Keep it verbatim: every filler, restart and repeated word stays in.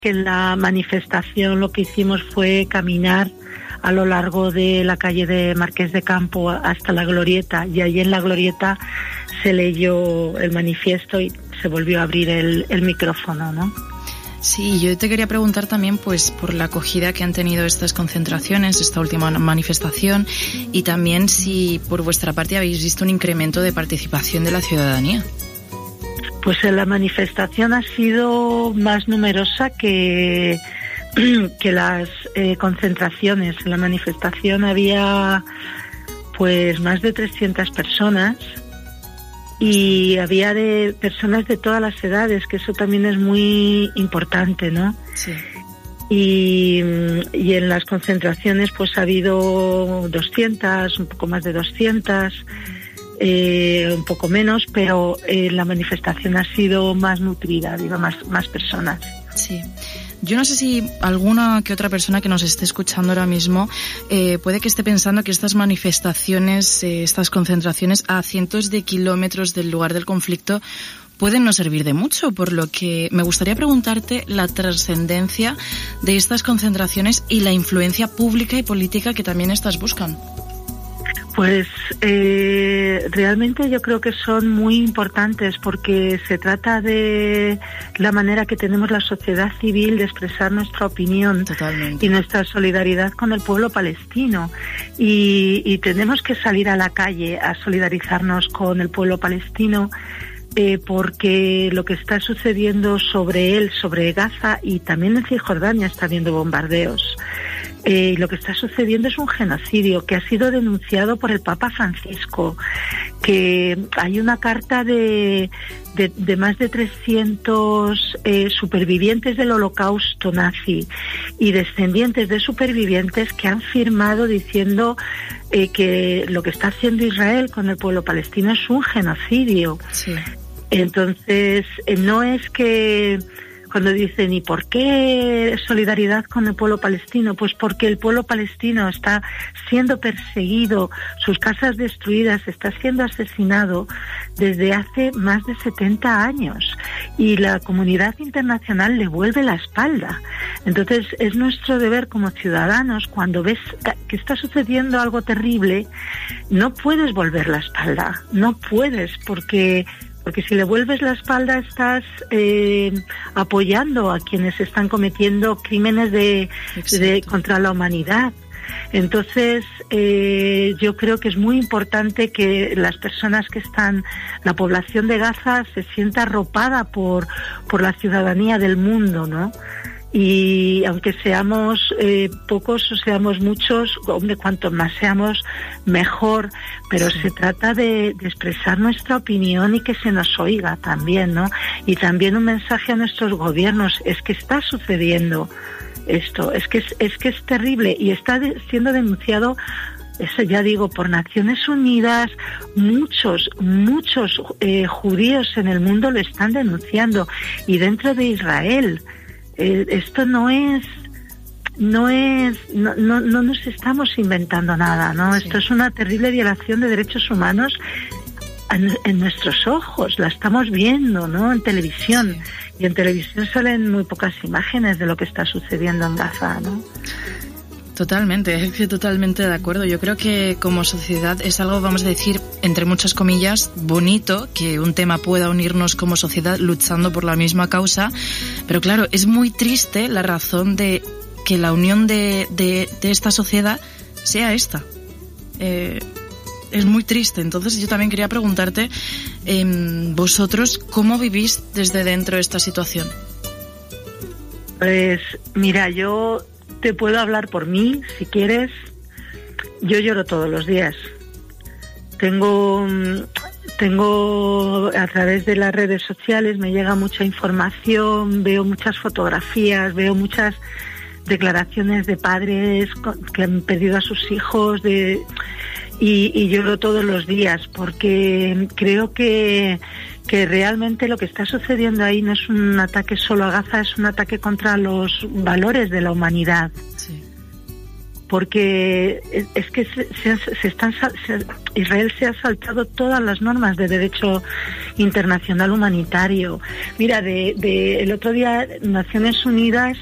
que en la manifestación lo que hicimos fue caminar a lo largo de la calle de Marqués de Campo hasta la Glorieta, y ahí en la Glorieta se leyó el manifiesto y se volvió a abrir el, el micrófono, ¿no? Sí, yo te quería preguntar también pues por la acogida que han tenido estas concentraciones, esta última manifestación, y también si por vuestra parte habéis visto un incremento de participación de la ciudadanía. Pues la manifestación ha sido más numerosa que, que las eh, concentraciones. En la manifestación había pues más de trescientas personas y había de personas de todas las edades, que eso también es muy importante, ¿no? Sí. Y, y en las concentraciones pues ha habido doscientas, un poco más de doscientas, eh, un poco menos, pero eh, la manifestación ha sido más nutrida, digo, más, más personas. Sí. Yo no sé si alguna que otra persona que nos esté escuchando ahora mismo eh, puede que esté pensando que estas manifestaciones, eh, estas concentraciones a cientos de kilómetros del lugar del conflicto pueden no servir de mucho, por lo que me gustaría preguntarte la trascendencia de estas concentraciones y la influencia pública y política que también estas buscan. Pues eh, realmente yo creo que son muy importantes, porque se trata de la manera que tenemos la sociedad civil de expresar nuestra opinión. Totalmente. Y nuestra solidaridad con el pueblo palestino. Y, y tenemos que salir a la calle a solidarizarnos con el pueblo palestino, eh, porque lo que está sucediendo sobre él, sobre Gaza, y también en Cisjordania está habiendo bombardeos. Eh, lo que está sucediendo es un genocidio que ha sido denunciado por el Papa Francisco, que hay una carta de, de, de más de trescientos eh, supervivientes del Holocausto nazi y descendientes de supervivientes que han firmado diciendo eh, que lo que está haciendo Israel con el pueblo palestino es un genocidio. Sí. Entonces, eh, no es que... Cuando dicen, ¿y por qué solidaridad con el pueblo palestino? Pues porque el pueblo palestino está siendo perseguido, sus casas destruidas, está siendo asesinado desde hace más de setenta años, y la comunidad internacional le vuelve la espalda. Entonces es nuestro deber como ciudadanos, cuando ves que está sucediendo algo terrible, no puedes volver la espalda, no puedes, porque... Porque si le vuelves la espalda estás eh, apoyando a quienes están cometiendo crímenes de, de contra la humanidad. Entonces, eh, yo creo que es muy importante que las personas que están, la población de Gaza, se sienta arropada por, por la ciudadanía del mundo, ¿no? Y aunque seamos eh, pocos o seamos muchos, hombre, cuanto más seamos, mejor, pero sí. Se trata de, de expresar nuestra opinión y que se nos oiga también, ¿no? Y también un mensaje a nuestros gobiernos, es que está sucediendo esto, es que es, es que es terrible y está de, siendo denunciado, eso ya digo, por Naciones Unidas. Muchos, muchos eh, judíos en el mundo lo están denunciando, y dentro de Israel. Eh, esto no es, no es, no, no, no nos estamos inventando nada, ¿no? Sí. Esto es una terrible violación de derechos humanos en, en nuestros ojos, la estamos viendo, ¿no? En televisión. Sí. Y en televisión salen muy pocas imágenes de lo que está sucediendo en Gaza, ¿no? Totalmente, estoy totalmente de acuerdo. Yo creo que como sociedad es algo, vamos a decir, entre muchas comillas, bonito, que un tema pueda unirnos como sociedad luchando por la misma causa, pero claro, es muy triste la razón de que la unión de, de, de esta sociedad sea esta. Eh, es muy triste. Entonces yo también quería preguntarte, eh, vosotros, ¿cómo vivís desde dentro esta situación? Pues mira, yo... te puedo hablar por mí, si quieres. Yo lloro todos los días. Tengo, tengo a través de las redes sociales me llega mucha información, veo muchas fotografías, veo muchas declaraciones de padres que han perdido a sus hijos, de y, y lloro todos los días, porque creo que que realmente lo que está sucediendo ahí no es un ataque solo a Gaza, es un ataque contra los valores de la humanidad. Sí. porque es que se, se, se están se, Israel se ha saltado todas las normas de derecho internacional humanitario. Mira, de, de el otro día Naciones Unidas